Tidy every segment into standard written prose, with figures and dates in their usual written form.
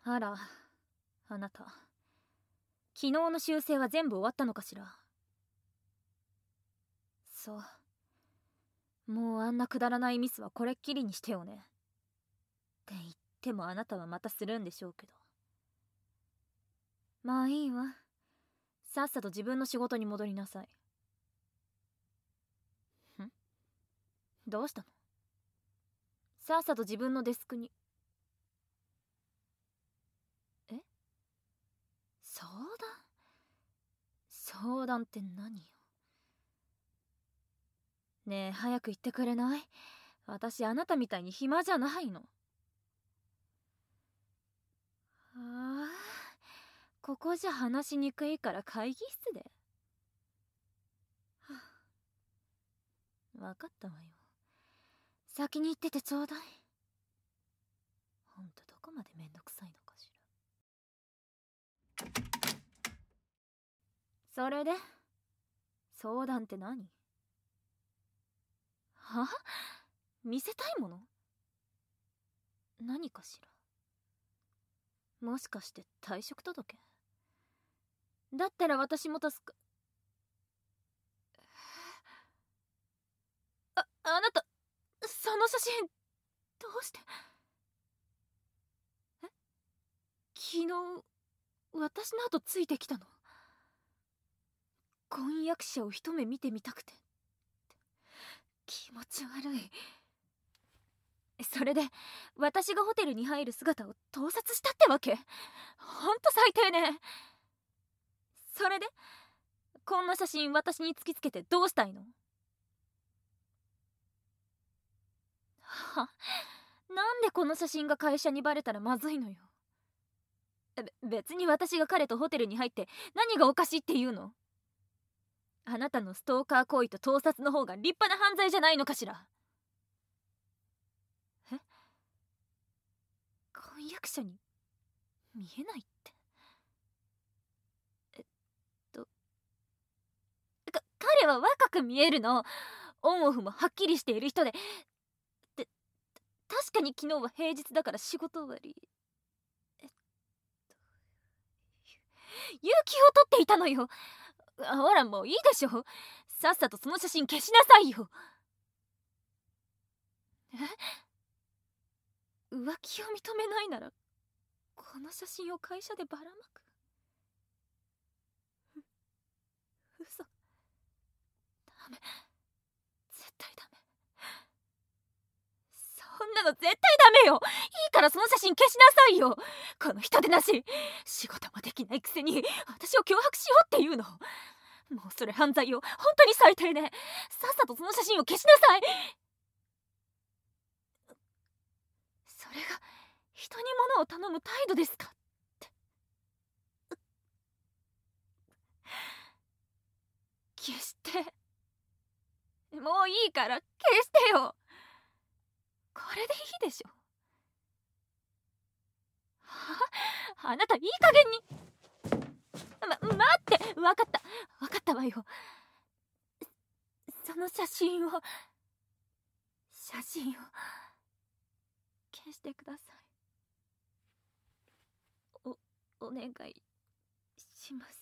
あら、あなた、昨日の修正は全部終わったのかしら。そう。もうあんなくだらないミスはこれっきりにしてよね。って言ってもあなたはまたするんでしょうけど。まあいいわ。さっさと自分の仕事に戻りなさい。どうしたの？さっさと自分のデスクに。え？相談？相談って何よ。ねえ、早く言ってくれない？私あなたみたいに暇じゃないの。ああ、ここじゃ話しにくいから会議室で。わかったわよ。先に行っててちょうだい。ほんとどこまでめんどくさいのかしら。それで相談って何？は？見せたいもの？何かしら。もしかして退職届？だったら私も助か。あなた、その写真どうして？え？昨日私の後ついてきたの？婚約者を一目見てみたくて。気持ち悪い。それで私がホテルに入る姿を盗撮したってわけ？ほんと最低ね。それでこんな写真私に突きつけてどうしたいの？は？なんでこの写真が会社にバレたらまずいのよ。別に私が彼とホテルに入って何がおかしいっていうの？あなたのストーカー行為と盗撮の方が立派な犯罪じゃないのかしら。え？婚約者に見えないって？と彼は若く見えるの。オンオフもはっきりしている人で。で、確かに昨日は平日だから仕事終わり。有給を取っていたのよ。ほらもういいでしょ。さっさとその写真消しなさいよ。浮気を認めないならこの写真を会社でばらまく？嘘。ダメ、絶対ダメ。そんなの絶対ダメよ。いいからその写真消しなさいよ。この人でなし。仕事もできないくせに私を脅迫しようっていうの。もうそれ犯罪よ。本当に最低ね。さっさとその写真を消しなさい。それが人に物を頼む態度ですかって。消して。もういいから消してよ。これでいいでしょ。あなたいい加減に。待って。分かったわよ。その写真を消してください。お願いします。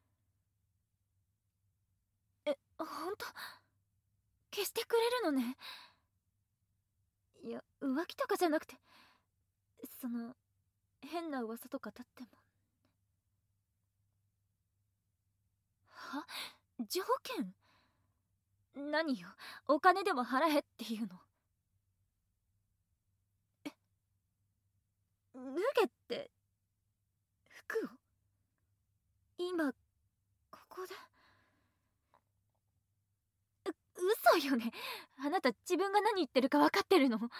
ほんと消してくれるのね。いや、浮気とかじゃなくて、その変な噂とか立っても。は？条件？何よ、お金でも払えっていうの？脱げって？服を？今ここで？嘘よね。あなた自分が何言ってるか分かってるの？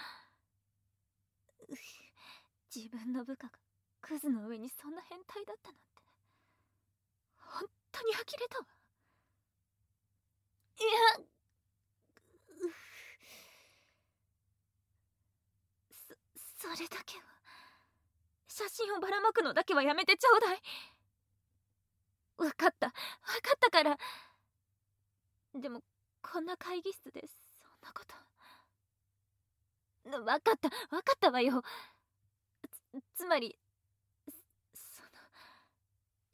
自分の部下がクズの上にそんな変態だったなんて本当に呆れたわ。いや、それだけは。写真をばらまくのだけはやめてちょうだい。分かったから。でもこんな会議室でそんなこと。分かったわよ。つまり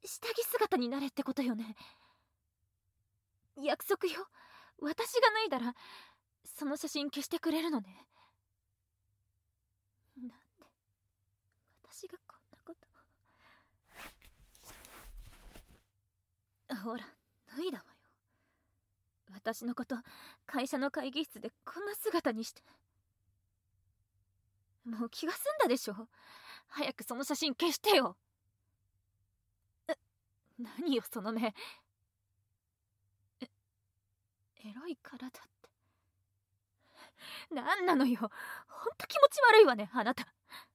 下着姿になれってことよね。約束よ。私が脱いだらその写真消してくれるのね。なんで私がこんなこと。ほら、脱いだわよ。私のこと会社の会議室でこんな姿にして。もう気が済んだでしょ。早くその写真消してよ。何よその目。エロい体って。なんなのよ。ほんと気持ち悪いわね、あなた。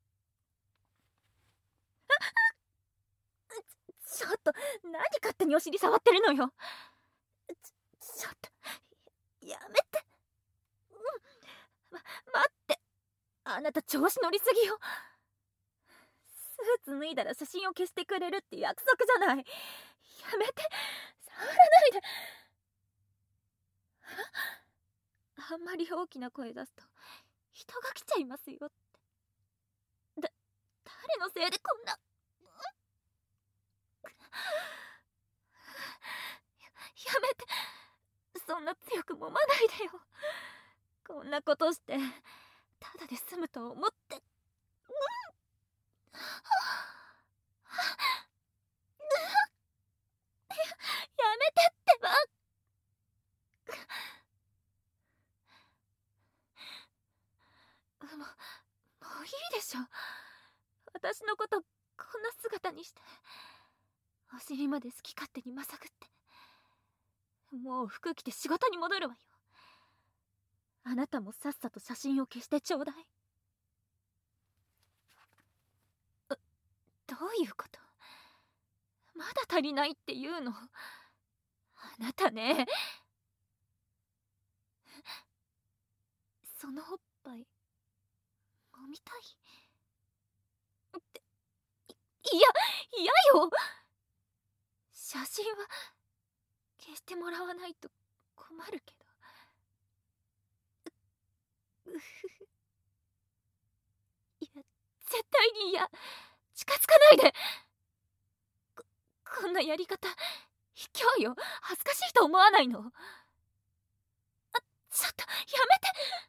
ちょっと何勝手にお尻触ってるのよ。ちょっとやめて。待って、あなた調子乗りすぎよ。スーツ脱いだら写真を消してくれるって約束じゃない。やめて、触らないで。あんまり大きな声出すと人が来ちゃいますよって。誰のせいでこんな。やめて、そんな強く揉まないでよ。こんなことしてただで済むと思って。やめてってば。もういいでしょ。私のことこんな姿にしてお尻まで好き勝手にまさぐって。もう服着て仕事に戻るわよ。あなたもさっさと写真を消してちょうだい。どういうこと？まだ足りないって言うの？あなたね。そのおっぱい揉みたいって。いや、嫌よ。写真は消してもらわないと困るけど。いや、絶対に嫌。近づかないで。こんなやり方卑怯よ。恥ずかしいと思わないの？ちょっとやめて。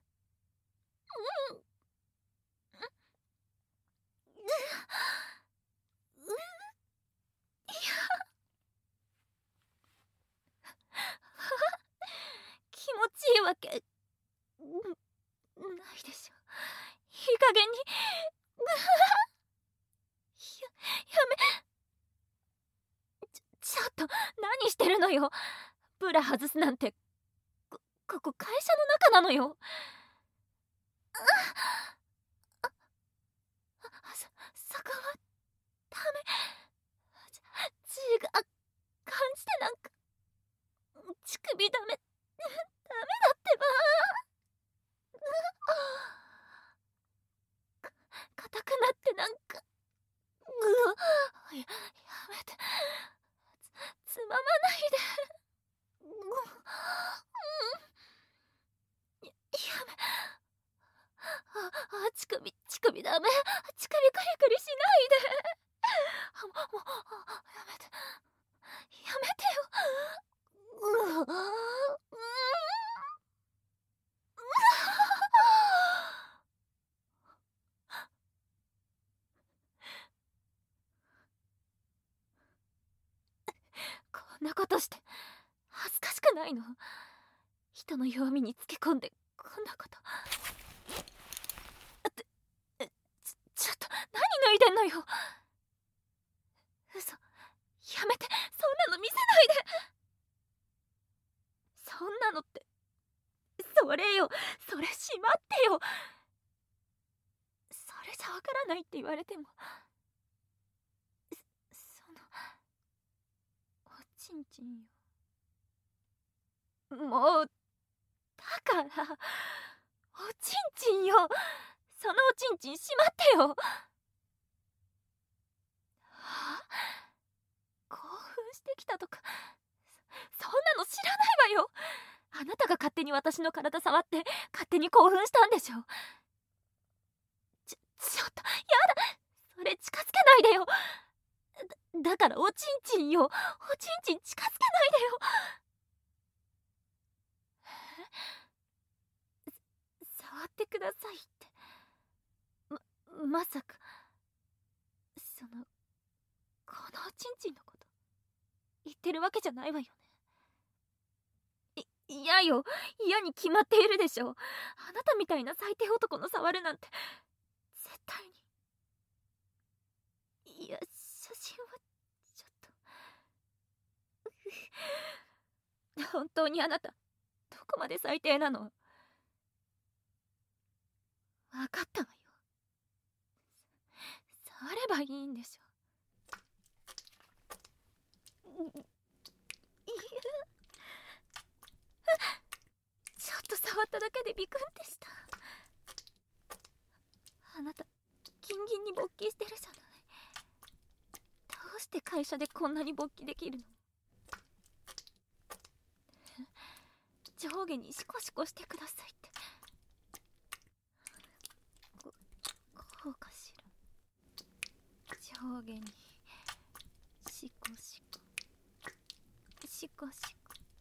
気持ちいいわけないでしょ。いい加減に。やめ。ちょっと何してるのよ。ブラ外すなんて。ここ会社の中なのよ。そこはダメ。血が感じてなんか。乳首ダメ。ダメだってば。硬くなってなんか。やめて。つままないで。やめ。乳首ダメ。乳首クリクリしないで。もうやめて。やめてよ。こんなことして恥ずかしくないの？人の弱みにつけ込んでこんなこと。ちょっと何脱いでんのよ。嘘。やめて。そんなの見せないで。そんなのって。それよ。それしまってよ。それじゃわからないって言われても。そのおちんちんよ。もうだからおちんちんよ。そのおちんちんしまってよ。はあ、興奮してきたとかそんなの知らないわよ。あなたが勝手に私の体触って勝手に興奮したんでしょ。ちょっとやだ。それ近づけないでよ。 だからおちんちんよ、おちんちん近づけないでよ。触ってくださいって、まさかこのおちんちんのこと言ってるわけじゃないわよね。嫌よ、嫌に決まっているでしょ。あなたみたいな最低男の触るなんて絶対に。いや、写真はちょっと本当にあなたどこまで最低なの。分かったわよ。触ればいいんでしょ。ちょっと触っただけでビクンってした。あなたギンギンに勃起してるじゃない。どうして会社でこんなに勃起できるの。上下にシコシコしてくださいって。こうかしら。上下にシコシコシコシ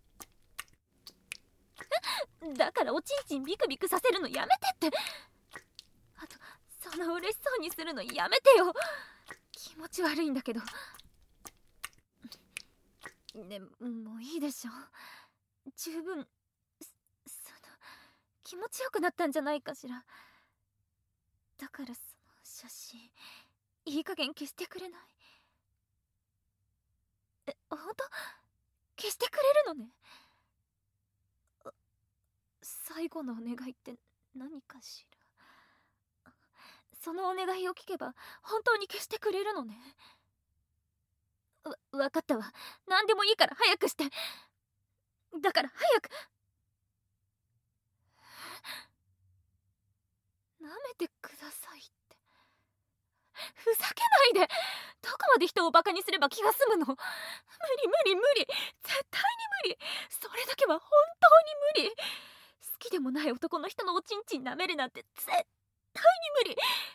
コ。だからおちんちんビクビクさせるのやめてって。あとそんな嬉しそうにするのやめてよ。気持ち悪いんだけど。でもういいでしょ。十分気持ちよくなったんじゃないかしら。だからその写真いい加減消してくれない？ほんと消してくれるのね。最後のお願いって何かしら。そのお願いを聞けば本当に消してくれるのね。わかったわ。何でもいいから早くして。だから早く。舐めてくださいって。ふざけないで。どこまで人をバカにすれば気が済むの。無理絶対に無理。それだけは本当に無理。好きでもない男の人のおちんちん舐めるなんて絶対に無理。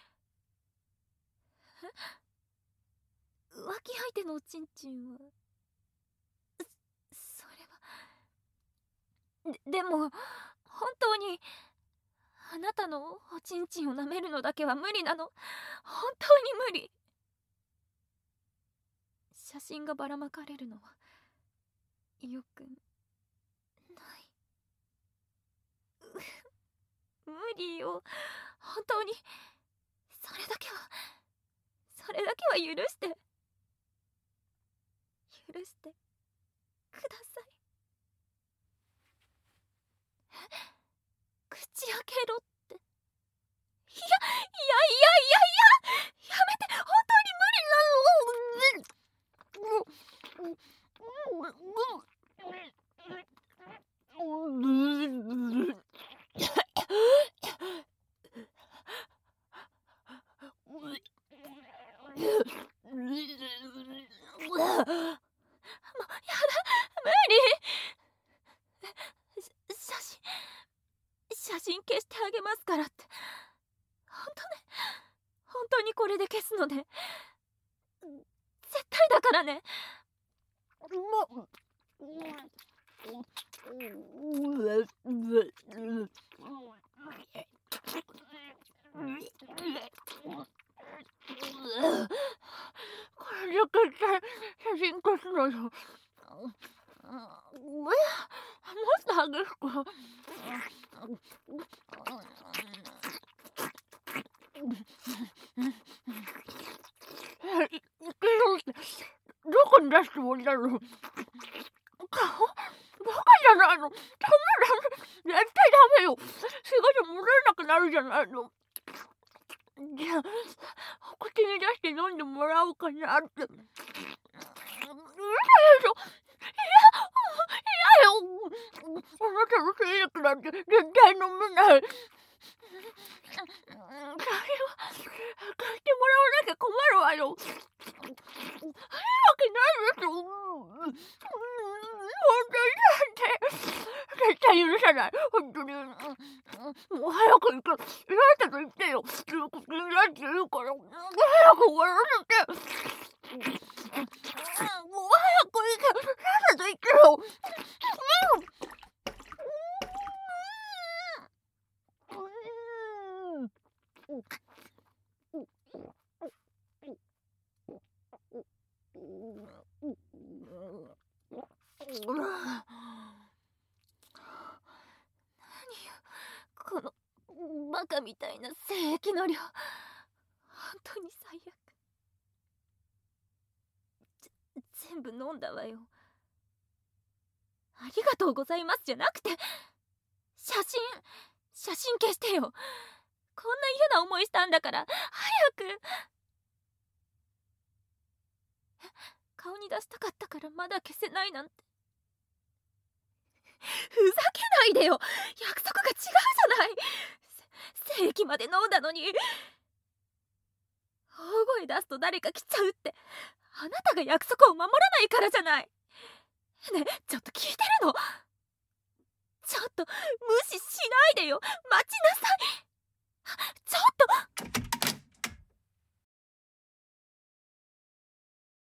浮気相手のおちんちんはそれはでも本当にあなたのおちんちんを舐めるのだけは無理なの。本当に無理。写真がばらまかれるのはよくない。無理よ。本当にそれだけは許してください。口開けろって。いややめて。本当に無理なの。もうやだ、無理。写真消してあげますからって。本当にこれで消すのね。絶対だからね。これで絶対写真消すのよ。もっと激しく。どこに出すつもりなの？顔？バカじゃないの？ダメ。絶対ダメよ。仕事戻れなくなるじゃないの。じゃあお口に出して飲んでもらおうかなって。うるさいでしょ。嫌よ。あなたの精液なんて絶対飲めない。それは貸してもらわなきゃ困るわよ。いいわけないでしょ。本当に絶対許さない。本当に。もう早く行く。いらしたと言ってよ。気になって言うから早く終わらせて。 くいけ、さっさと行けよ。このバカみたいな精液の量、本当に最悪。全部飲んだわよ。ありがとうございますじゃなくて、写真消してよ。こんな嫌な思いしたんだから早く。顔に出したかったからまだ消せないなんて。ふざけないでよ。約束が違うじゃない。精液まで飲んだのに。大声出すと誰か来ちゃうって、あなたが約束を守らないからじゃない。ねえ、ちょっと聞い